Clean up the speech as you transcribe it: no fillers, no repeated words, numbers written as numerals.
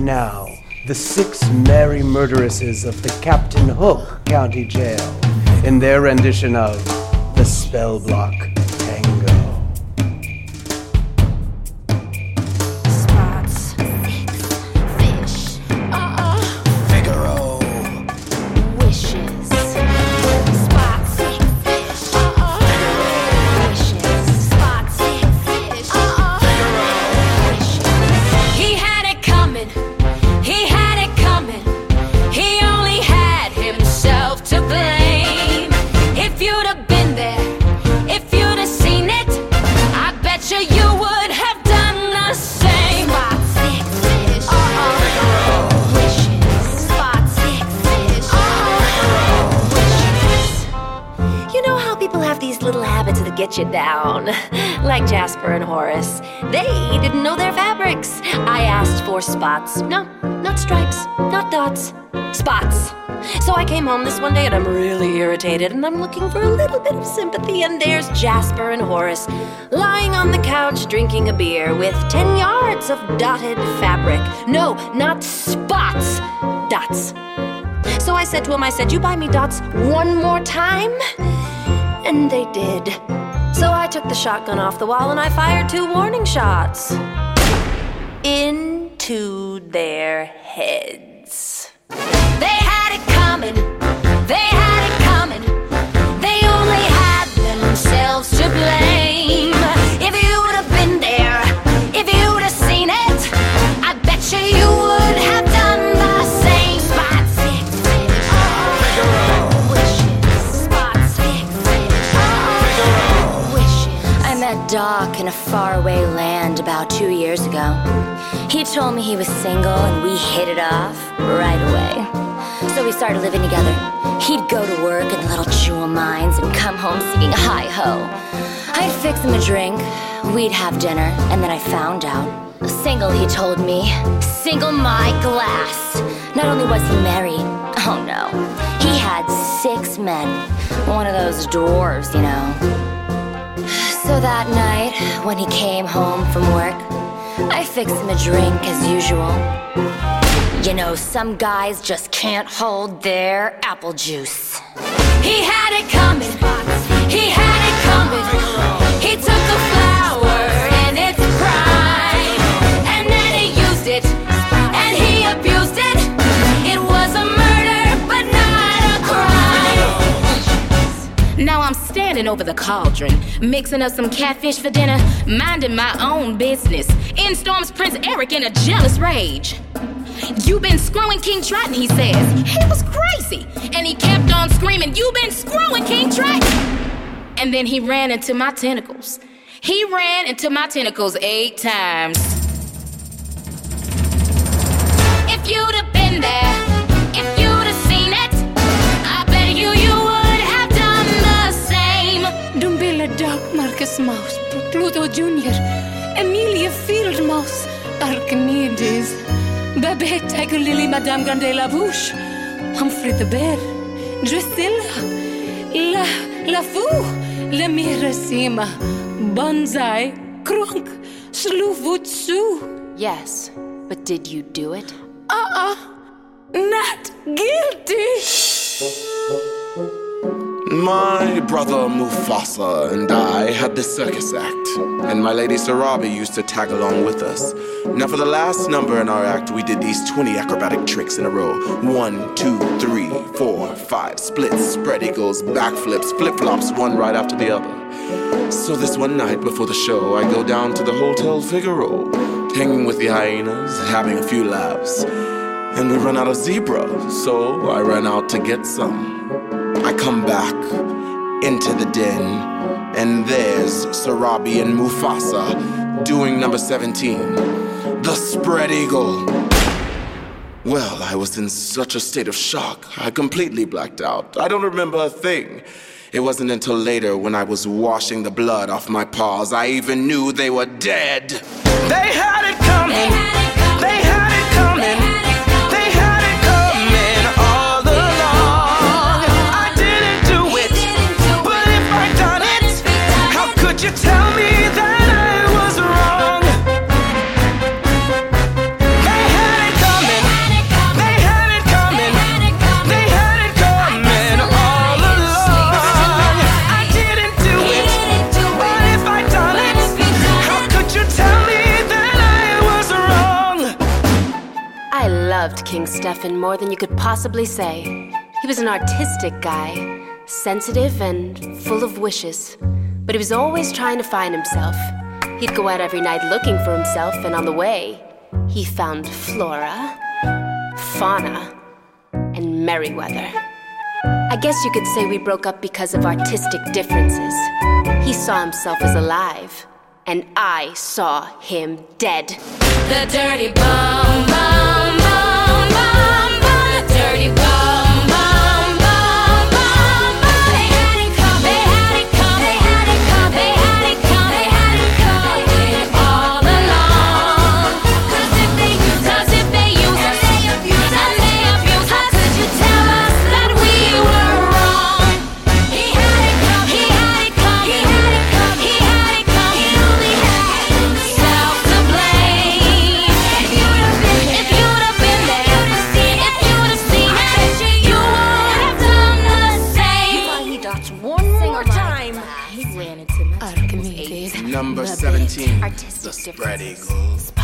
And now, the 6 merry murderesses of the Captain Hook County Jail in their rendition of The Spell Block Tango. Spots, fish, Figaro. wishes. Spots, fish, wishes. Spots, fish, wishes. He had it coming. He had it coming. He only had himself to blame. If you'd have been there, if you'd have seen it, I bet you would have done the same. Spot six fish, wishes. Spot six fish, wishes. You know how people have these little habits that get you down, like Jasper and Horace. They didn't know their fabrics. I asked for spots. No, not stripes, not dots, spots. So I came home this one day and I'm really irritated and I'm looking for a little bit of sympathy, and there's Jasper and Horace lying on the couch drinking a beer with 10 yards of dotted fabric. No, not spots, dots. So I said to him, you buy me dots one more time? And they did. So I took the shotgun off the wall and I fired 2 warning shots into their heads. They had it coming. They had it coming. They only had themselves to blame. If you'd have been there, if you'd have seen it, I bet you would have done the same. Spot six fish, wishes. Spot six fish, wishes. I met Doc in a faraway land about 2 years ago. He told me he was single and we hit it off right away. So we started living together. He'd go to work in the little jewel mines and come home singing hi-ho. I'd fix him a drink, we'd have dinner, and then I found out. Single, he told me. Single my glass. Not only was he married, oh no, he had 6 men. One of those dwarves, you know. So that night, when he came home from work, I fixed him a drink as usual. You know, some guys just can't hold their apple juice. He had it coming. He had it coming. He took a flower in its prime, and then he used it, and he abused it. It was a murder, but not a crime. Now I'm standing over the cauldron, mixing up some catfish for dinner, minding my own business. In storms Prince Eric in a jealous rage. "You've been screwing King Triton," he says. He was crazy, and he kept on screaming, "You've been screwing King Triton!" And then he ran into my tentacles. He ran into my tentacles 8 times. If you'd have been there, if you'd have seen it, I bet you would have done the same. Dumbilla Doc Marcus Mouse, Pluto Jr., Amelia Field Mouse, Archimedes, Babette Tiger Lily, Madame Grande La Bouche, Humphrey the Bear, Drusilla, La Fou, La Mirasima, Bonsai, Krunk, Sluvutsu. Yes, but did you do it? Not guilty. My brother Mufasa and I had this circus act, and my lady Sarabi used to tag along with us. Now for the last number in our act, we did these 20 acrobatic tricks in a row. 1, 2, 3, 4, 5, splits, spread eagles, backflips, flip-flops, one right after the other. So this one night before the show, I go down to the Hotel Figaro, hanging with the hyenas, having a few laughs, and we run out of zebra, so I ran out to get some. I come back into the den, and there's Sarabi and Mufasa doing number 17, the spread eagle. Well, I was in such a state of shock, I completely blacked out. I don't remember a thing. It wasn't until later, when I was washing the blood off my paws, I even knew they were dead. They had it coming. They had it coming. They had it coming all along. I didn't do it, but if I'd done it, how could you tell me that I was wrong? They had it coming. loved King Stefan more than you could possibly say. He was an artistic guy, sensitive and full of wishes. But he was always trying to find himself. He'd go out every night looking for himself, and on the way, he found Flora, Fauna, and Merryweather. I guess you could say we broke up because of artistic differences. He saw himself as alive, and I saw him dead. The dirty bum, bum, bum, bum, bum. The dirty bum, bum, bum, bum, bum. They had it coming, they had it coming, they had it coming, they had it coming, they had it coming all along. Cause if they use us, and they abuse us, how could you tell us that we were wrong? He had it coming, he had it coming, he had it coming, he had it coming. He only had himself to blame. If you'd have been there, if you'd have seen it, you would have done the same. He got one more time. He ran into my Archimedes. Number 17, Artistic the spread differences. eagle.